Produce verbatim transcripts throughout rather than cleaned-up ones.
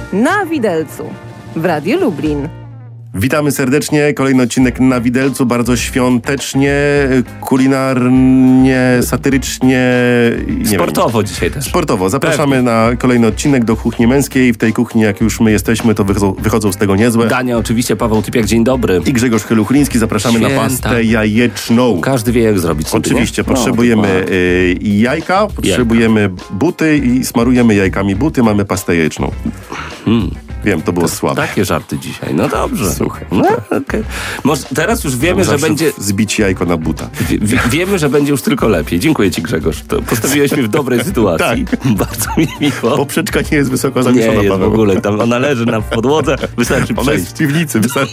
Na widelcu w Radiu Lublin. Witamy serdecznie. Kolejny odcinek Na Widelcu, bardzo świątecznie, kulinarnie, satyrycznie. Nie Sportowo wiem. dzisiaj też. Sportowo. Zapraszamy Pewnie. na kolejny odcinek do kuchni męskiej. W tej kuchni, jak już my jesteśmy, to wychodzą, wychodzą z tego niezłe. Dania oczywiście, Paweł Typiak, dzień dobry. I Grzegorz Heluchliński. Zapraszamy Święta. na pastę jajeczną. Każdy wie, jak zrobić sobie, Oczywiście. nie? Potrzebujemy No, y, jajka, potrzebujemy jajka. buty i smarujemy jajkami buty. Mamy pastę jajeczną. Hmm. Wiem, to było to słabe. Takie żarty dzisiaj. No dobrze. Słuchaj. No, okay. Może teraz już wiemy, że Zawsze będzie... zbić jajko na buta. Wie, wie, wiemy, że będzie już tylko lepiej. Dziękuję ci, Grzegorz. To postawiłeś mnie w dobrej sytuacji. Tak. Bardzo mi miło. Poprzeczka nie jest wysoko Nie zawieszona, jest w Paweł. ogóle. Tam ona leży na podłodze. Wystarczy Ona przejść. jest w piwnicy. Wystarczy...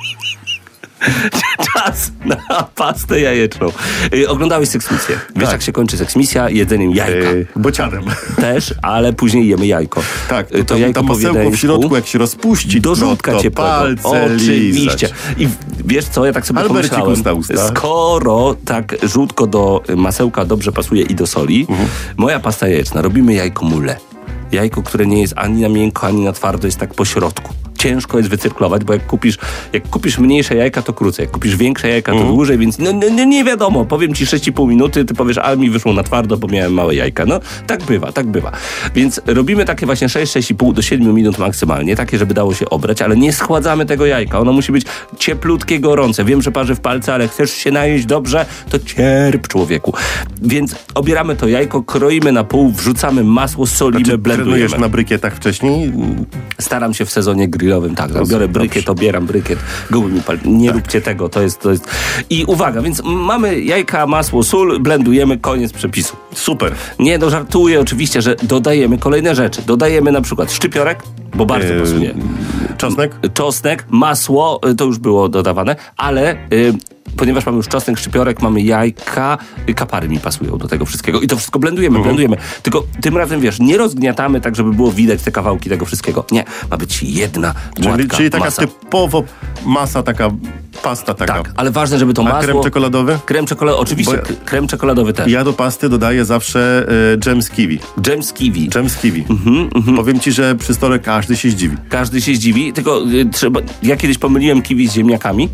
Czas na pastę jajeczną. Yy, oglądałeś seksmisję. Wiesz, Tak. jak się kończy seksmisja? Jedzeniem jajka. Yy, bocianem. Też, ale później jemy jajko. Tak, Yy, to tam masełko w środku, jak się rozpuści, do żółtka no to ciepłego. palce Oczywiście. lizać. I wiesz co, ja tak sobie Albercik pomyślałem, usta, usta. skoro tak żółtko do masełka dobrze pasuje i do soli, Mhm. moja pasta jajeczna, robimy jajko mule. Jajko, które nie jest ani na miękko, ani na twardo, jest tak po środku. Ciężko jest wycyrklować, bo jak kupisz, jak kupisz mniejsze jajka, to krócej. Jak kupisz większe jajka, to Mhm. dłużej, więc no, no, no nie wiadomo. Powiem ci sześć i pół minuty, ty powiesz, ale mi wyszło na twardo, bo miałem małe jajka. No, tak bywa, tak bywa. Więc robimy takie właśnie sześć, sześć i pół do siedmiu minut maksymalnie, takie, żeby dało się obrać, ale nie schładzamy tego jajka. Ono musi być cieplutkie, gorące. Wiem, że parzy w palce, ale chcesz się najeść dobrze, to cierp, człowieku. Więc obieramy to jajko, kroimy na pół, wrzucamy masło, solimy, Znaczy, blendujemy. trenujesz na brykietach wcześniej? Staram się w sezonie grillowym, tak, tak biorę brykiet, dobrze. obieram brykiet, gołymi pal... Nie róbcie tego, to jest, to jest... I uwaga, więc mamy jajka, masło, sól, blendujemy, koniec przepisu. Super. Nie, no żartuję oczywiście, że dodajemy kolejne rzeczy. Dodajemy na przykład szczypiorek, bo bardzo Yy, pasuje. Czosnek? Czosnek, masło, y, to już było dodawane, ale... Y, ponieważ mamy już czosnek, szczypiorek, mamy jajka, y, kapary mi pasują do tego wszystkiego. I to wszystko blendujemy, Mhm. blendujemy. Tylko tym razem, wiesz, nie rozgniatamy tak, żeby było widać te kawałki tego wszystkiego. Nie, ma być jedna gładka Czyli, czyli taka masa. typowo masa, taka pasta taka. Tak, ale ważne, żeby to A masło... krem czekoladowy? Krem czekoladowy, oczywiście, Bo- k- krem czekoladowy też. Ja do pasty dodaję zawsze y, dżem z kiwi. Dżem z kiwi. Dżem z kiwi. Mhm, mhm. Powiem ci, że przy stole każdy się zdziwi. Każdy się zdziwi, tylko y, trzeba... Ja kiedyś pomyliłem kiwi z ziemniakami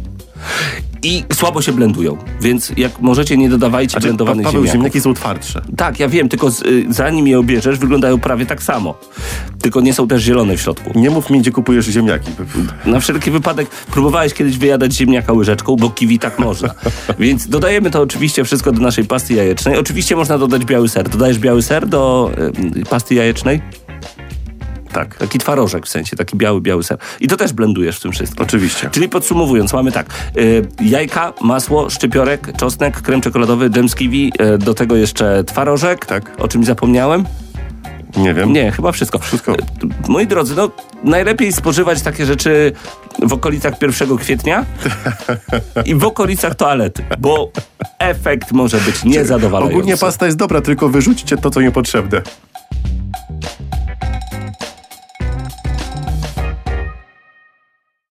i słabo się blendują, więc jak możecie, nie dodawajcie Znaczy, blendowanych Paweł, ziemniaków. ziemniaki są twardsze. Tak, ja wiem, tylko z, y, zanim je obierzesz, wyglądają prawie tak samo. Tylko nie są też zielone w środku. Nie mów mi, gdzie kupujesz ziemniaki. Na wszelki wypadek próbowałeś kiedyś wyjadać ziemniaka łyżeczką, bo kiwi tak można. Więc dodajemy to oczywiście wszystko do naszej pasty jajecznej. Oczywiście można dodać biały ser. Dodajesz biały ser do y, pasty jajecznej? Tak. Taki twarożek w sensie, taki biały, biały ser. I to też blendujesz w tym wszystkim. Oczywiście. Czyli podsumowując, mamy tak, y, jajka, masło, szczypiorek, czosnek, krem czekoladowy, dżem z kiwi, y, do tego jeszcze twarożek. Tak. O czymś zapomniałem? Nie wiem. Nie, chyba wszystko. Wszystko. Y, Moi drodzy, no najlepiej spożywać takie rzeczy w okolicach pierwszego kwietnia i w okolicach toalety, bo efekt może być niezadowalający. Ogólnie pasta jest dobra, tylko wyrzućcie to, co niepotrzebne.